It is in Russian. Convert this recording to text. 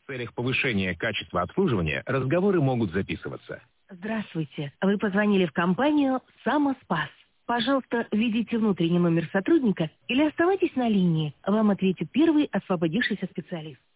В целях повышения качества обслуживания разговоры могут записываться. Здравствуйте. Вы позвонили в компанию «Самоспас». Пожалуйста, введите внутренний номер сотрудника или оставайтесь на линии. Вам ответит первый освободившийся специалист.